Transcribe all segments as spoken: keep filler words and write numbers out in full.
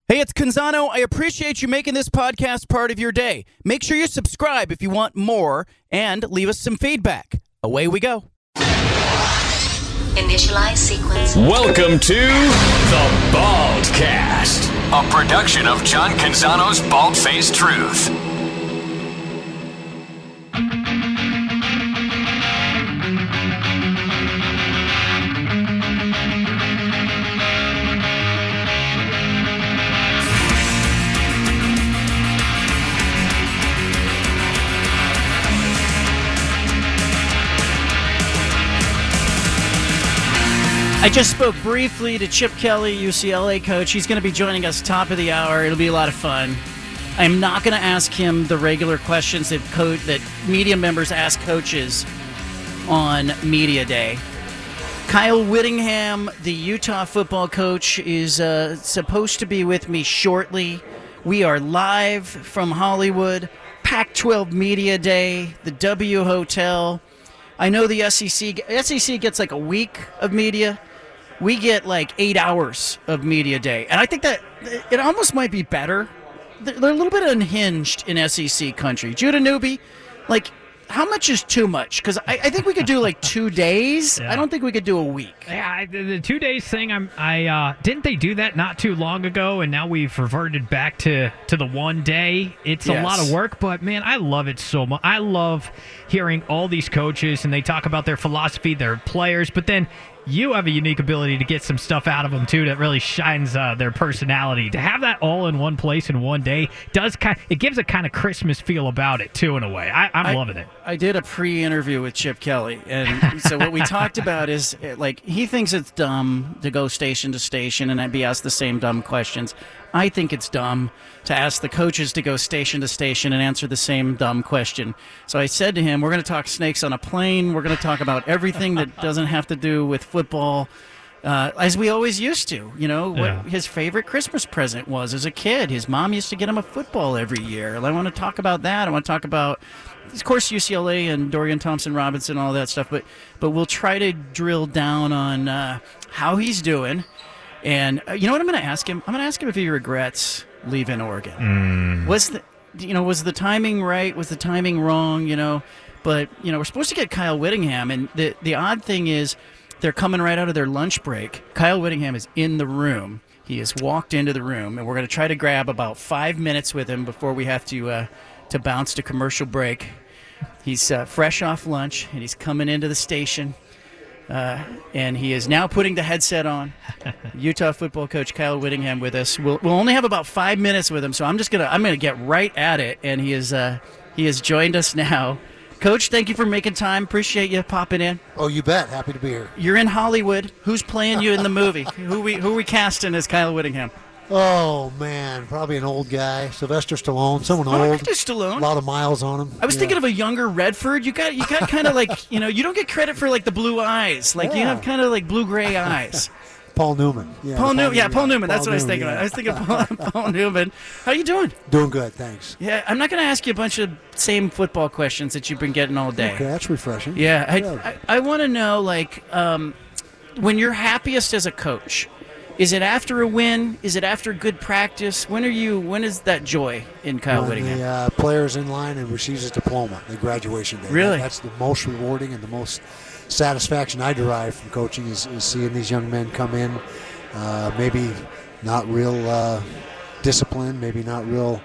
Hey, it's Canzano. I appreciate you making this podcast part of your day. Make sure you subscribe if you want more and leave us some feedback. Away we go. Initialize sequence. Welcome to The Baldcast, a production of John Canzano's Bald-Faced Truth. I just spoke briefly to Chip Kelly, U C L A coach. He's going to be joining us top of the hour. It'll be a lot of fun. I'm not going to ask him the regular questions that co- that media members ask coaches on Media Day. Kyle Whittingham, the Utah football coach, is uh, supposed to be with me shortly. We are live from Hollywood, Pac twelve Media Day, the W Hotel. I know the S E C S E C gets like a week of media. We get like eight hours of media day. And I think that it almost might be better. They're a little bit unhinged in S E C country. Judah Newby, like, how much is too much? Because I, I think we could do like two days. Yeah. I don't think we could do a week. Yeah, I, the, the two days thing, I'm, I uh, didn't they do that not too long ago, and now we've reverted back to, to the one day. It's yes. a lot of work, but man, I love it so much. I love hearing all these coaches, and they talk about their philosophy, their players, but then you have a unique ability to get some stuff out of them too that really shines uh, their personality. To have that all in one place in one day does kind. It gives a kind of Christmas feel about it too, in a way. I, I'm I, loving it. I did a pre-interview with Chip Kelly, and so what we talked about is like he thinks it's dumb to go station to station and be asked the same dumb questions. I think it's dumb to ask the coaches to go station to station and answer the same dumb question. So I said to him, we're going to talk snakes on a plane. We're going to talk about everything that doesn't have to do with football, uh, as we always used to. You know, what Yeah. his favorite Christmas present was as a kid. His mom used to get him a football every year. I want to talk about that. I want to talk about, of course, U C L A and Dorian Thompson-Robinson, all that stuff. But, but we'll try to drill down on uh, how he's doing. And uh, you know what I'm going to ask him? I'm going to ask him if he regrets leaving Oregon. Mm. Was the, you know, was the timing right? Was the timing wrong? You know, but you know, we're supposed to get Kyle Whittingham, and the the odd thing is, they're coming right out of their lunch break. Kyle Whittingham is in the room. He has walked into the room, and we're going to try to grab about five minutes with him before we have to uh, to bounce to commercial break. He's uh, fresh off lunch, and he's coming into the station. Uh, and he is now putting the headset on. Utah football coach Kyle Whittingham with us. We'll, we'll only have about five minutes with him, so I'm just gonna I'm gonna get right at it. And he is uh, he has joined us now. Coach, thank you for making time. Appreciate you popping in. Oh, you bet. Happy to be here. You're in Hollywood. Who's playing you in the movie? who we who we casting as Kyle Whittingham? Oh, man. Probably an old guy. Sylvester Stallone. Someone Oh, old. Stallone. A lot of miles on him. I was Yeah. thinking of a younger Redford. You got you got kind of like, you know, you don't get credit for like the blue eyes. Like you Yeah. have kind of like blue-gray eyes. Paul Newman. Yeah, Paul the Newman. Yeah, Paul Newman. Paul That's what I was Newman, thinking of. yeah. I was thinking of Paul, Paul Newman. How you doing? Doing good, thanks. Yeah, I'm not going to ask you a bunch of same football questions that you've been getting all day. Okay, that's refreshing. Yeah, I, Good. I, I want to know, like, um, when you're happiest as a coach, is it after a win? Is it after good practice? When are you? When is that joy in Kyle When Whittingham? the uh, player's in line and receives his diploma, the graduation day. Really? That- that's the most rewarding and the most satisfaction I derive from coaching is, is seeing these young men come in, uh, maybe not real uh, disciplined, maybe not real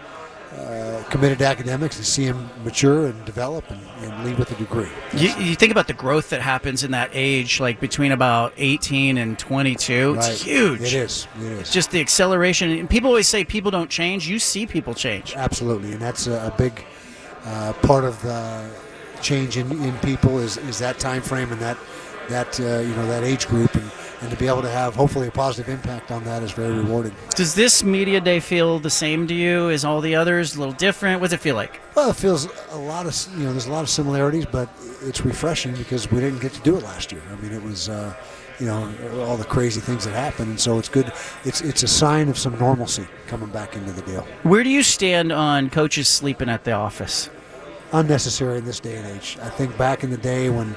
uh, committed to academics, and see them mature and develop and, and leave with a degree. You, you think about the growth that happens in that age, like between about eighteen and twenty-two. It's Right. huge. It is. It is. It's just the acceleration. And people always say people don't change. You see people change. Absolutely, and that's a, a big uh, part of the change in, in people is, is that time frame and that that uh, you know that age group, and, and to be able to have hopefully a positive impact on that is very rewarding. Does this media day feel the same to you as all the others? A little different? What does it feel like? Well, it feels a lot of you know there's a lot of similarities, but it's refreshing because we didn't get to do it last year. I mean, it was. Uh, You know, all the crazy things that happen, and so it's good. It's it's a sign of some normalcy coming back into the deal. Where do you stand on coaches sleeping at the office? Unnecessary in this day and age. I think back in the day when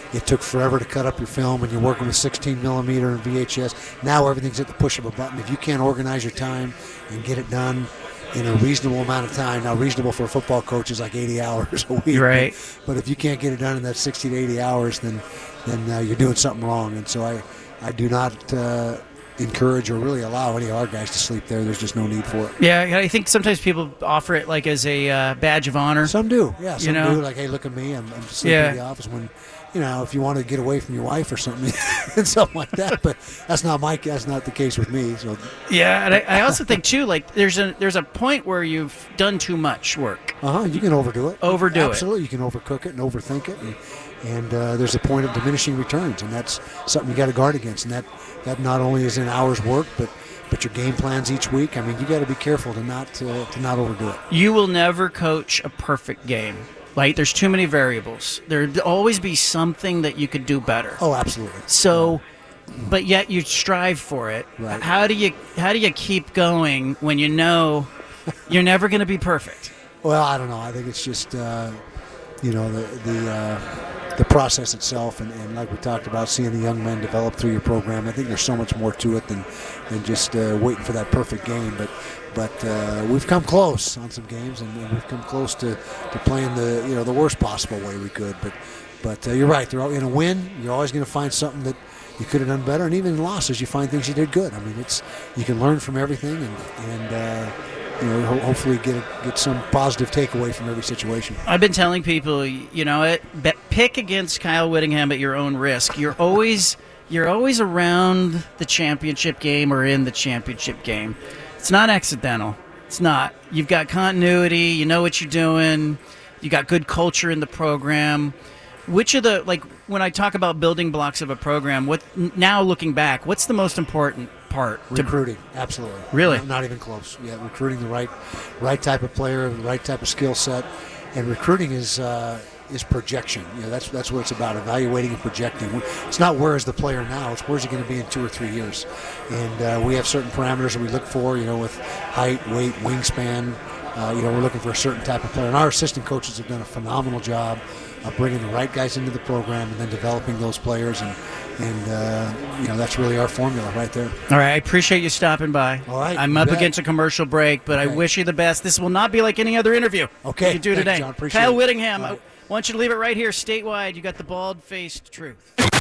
it took forever to cut up your film, and you're working with sixteen millimeter and V H S. Now everything's at the push of a button. If you can't organize your time and get it done in a reasonable amount of time, now reasonable for a football coach is like eighty hours a week. Right. But, but if you can't get it done in that sixty to eighty hours, then then uh, you're doing something wrong. And so I, I do not uh, encourage or really allow any of our guys to sleep there. There's just no need for it. Yeah, I think sometimes people offer it like as a uh, badge of honor. Some do, yeah. Some you know? do, like, hey, look at me, I'm, I'm sleeping Yeah. in the office. When, you know, if you want to get away from your wife or something, and something like that. But that's not my, that's not the case with me. So Yeah, and I, I also think too, like there's a there's a point where you've done too much work. uh huh, you can overdo it. Overdo it. Absolutely, you can overcook it and overthink it, and, and uh, there's a point of diminishing returns, and that's something you got to guard against. And that that not only is in hours work, but but your game plans each week. I mean, you got to be careful to not uh, to not overdo it. You will never coach a perfect game. Like there's too many variables. There'd always be something that you could do better. Oh, absolutely. So, but yet you strive for it. Right. How do you how do you keep going when you know you're never going to be perfect? Well, I don't know. I think it's just uh, you know the the uh, the process itself, and, and like we talked about, seeing the young men develop through your program. I think there's so much more to it than than just uh, waiting for that perfect game. But but uh, we've come close on some games, and, and we've come close to, to playing the you know the worst possible way we could. But but uh, you're right. They're all, in a win, you're always going to find something that you could have done better, and even in losses, you find things you did good. I mean, it's you can learn from everything, and and. Uh, You know, ho- hopefully get a, get some positive takeaway from every situation. I've been telling people, you know, it bet, pick against Kyle Whittingham at your own risk. You're always you're always around the championship game or in the championship game. It's not accidental. It's not. You've got continuity. You know what you're doing. You got good culture in the program. Which of the, like, when I talk about building blocks of a program, what now looking back, what's the most important part? To, Recruiting, absolutely. Really? Not, not even close. Yeah, recruiting the right, right type of player, the right type of skill set, and recruiting is uh, is projection. You know, that's that's what it's about: evaluating and projecting. It's not where is the player now; it's where's he going to be in two or three years. And uh, we have certain parameters that we look for. You know, with height, weight, wingspan. Uh, you know, we're looking for a certain type of player, and our assistant coaches have done a phenomenal job of bringing the right guys into the program and then developing those players, and and uh, you know that's really our formula right there. All right, I appreciate you stopping by. All right, I'm you up bet. against a commercial break, but Okay. I wish you the best. This will not be like any other interview Okay, you do thank you, today. John. Appreciate Kyle it. Whittingham, All right. I want you to leave it right here statewide. You got the bald-faced truth.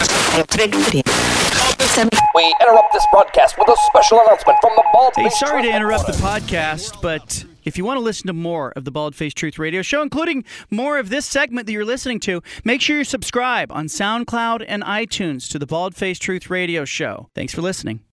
We interrupt this broadcast with a special announcement from the Bald Hey, Faced sorry to Truth interrupt the Headquarters. podcast, but if you want to listen to more of the Bald Faced Truth Radio Show, including more of this segment that you're listening to, make sure you subscribe on SoundCloud and iTunes to the Bald Faced Truth Radio Show. Thanks for listening.